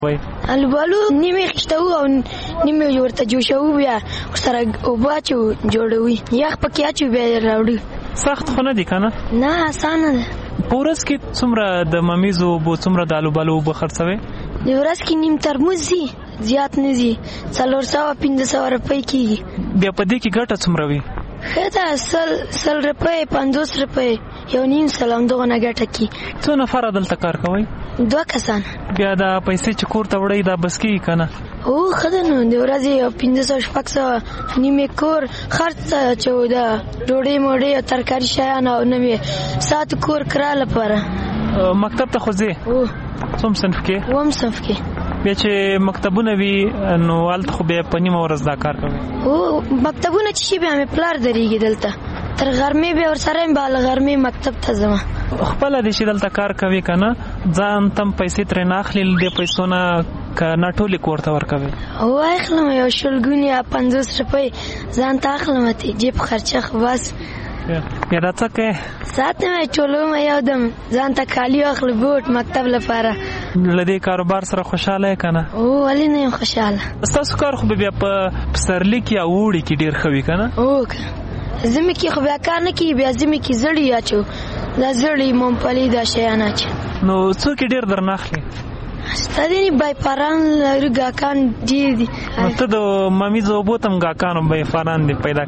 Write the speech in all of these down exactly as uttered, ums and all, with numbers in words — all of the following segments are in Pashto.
وای الوبالو نیمه خشته او نیمه ورته جوشو بیا سره وباچو جوړوي یخ پکې اچو بیا راوړي. سخت خو نه دي کنه؟ نه اسانه ده. پورس کې څومره د ممیزو بو څومره د الوبالو بو خرڅوي؟ د ورځ کې نیم ترموز دي، زیات نه دي، څلور سوه پنځه سوه روپۍ کېږي. بیا په دې کې ګټه څومره وي؟ ښه ده، سل سل روپۍ پنځوس روپۍ یو نیم سل همدغه نه ګټه کېږي. څو نفره دلته کار کوئ؟ دوه کسان. بیا دا پیسې چې کور ته وړئ دا بس کېږي که نه؟ هو ښه ده نو د ورځې پنځه سوه شپږ سوه نیمې کور خرڅ ته اچوو، ده ډوډۍ موډۍ او ترکاري شیان او نوې ساعت کور کرا لپاره. مکتب ته خو ځې؟ هو. څوم صنف کې؟ اووم صنف کې. بیا چې مکتبونه وي نو هلته خو بیا په نیمه ورځ دا کار کوي؟ هو مکتبونه چې شي بیا مې پلار درېږي دلته تر غرمې بیا ورسره یم به له غرمې مکتب ته ځم. خپله دې چې دلته کار کوي که نه ځان تم پیسې ترې نه اخلي له دې پیسو نه که نه ټولې کور ته ورکوي؟ هو اخلم یو شلګون یا پنځوس روپۍ ځان ته اخلم ته جیب خرچه خو بس. بیا دا څه کوې؟ ساتم یې ټولوم یو دم ځان ته کالي واخلو بوټ مکتب لپاره. له دې کاروبار سره خوشحاله یې که نه؟ هو ولې نه یم خوشحاله. ستاسو کار خو به بیا په پسرلي کې یا اوړي کې ډېر ښه وي که نه؟ هو که ژمي کې خو بیا کار نه کېږي، بیا ژمي کې زړي اچو، دا زړي ممپلي دا شیان اچو. نو څوک یې ډېر درنه اخلي؟ ستا دی بایپاران لري ګاکان ډېر دي. نو ته د ممیزو اوبو ته هم ګاکانو بایپاران دي پیدا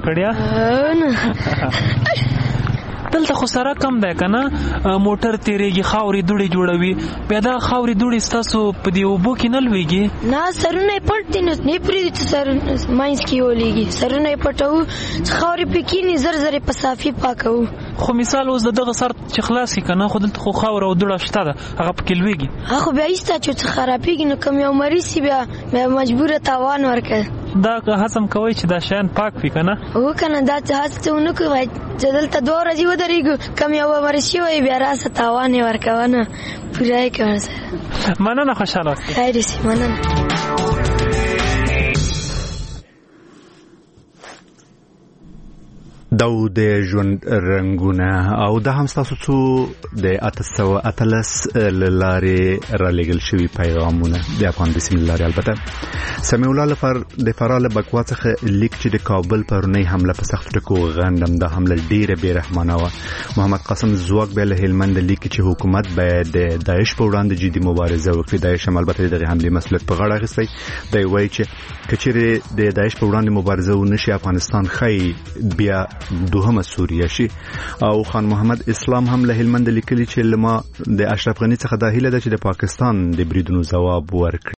کړي؟ دلته خو سره کم دی که نه؟ موټر تېرېږي خاورې دوړې جوړوي، بیا دا خاورې دوړې ستاسو په دې اوبو کې نه لوېږي؟ نه سرونه یې پټ دي نو نه پرېږدي چې سر منځ کې ولېږي، سرونه یې پټوو چې خاورې پې کېني زر زر یې په صافي پاکوو. خو مثال اوس د دغه سر چې خلاص کړي که نه خو دلته خو خاوره او دوړه شته ده هغه پکې لوېږي. هغه خو بیا ایسته چې څه خرابېږي نو کوم یو مریض سي بیا بیا مجبوره تاوان ورکړه. دا هڅم کوئ چې دا شیان پاک وي که نه؟ هو که نه دا هڅه ونه کوو چې دلته دوه ورځې ودرېږو کوم یو مریض شوی بیا راسه تاوان یې ورکوه نه پوره یې کوه سره. مننه خوشحاله اوسئ. خیر اوسئ. مننه. دا د ژوند رنګونه او دا هم ستاسو څو د اته سوه اتلس له لارې رالیږل شوي پیغامونه د افغان د سیمې له لارې. البته سمیع الله د فراه له بکوا څخه لیک چې د کابل پرونۍ حمله په سختو ټکو غندم، دا حمله ډېره بې رحمانه وه. محمد قاسم ځواک بیا له هلمند لیک چې حکومت باید د داعش په وړاندې جدي مبارزه وکړي. داعش هم البته د دغې حملې مسؤلیت په غاړه اخیستی دی، وایي چې که چیرې د داعش په وړاندې مبارزه ونه شي افغانستان ښایي بیا دوهمه سوریه شي. او خان محمد اسلام هم له هلمند لیکلي چې لما د اشرف غنی څخه دا هیله ده چې د پاکستان د بریدونو ځواب ورکړي.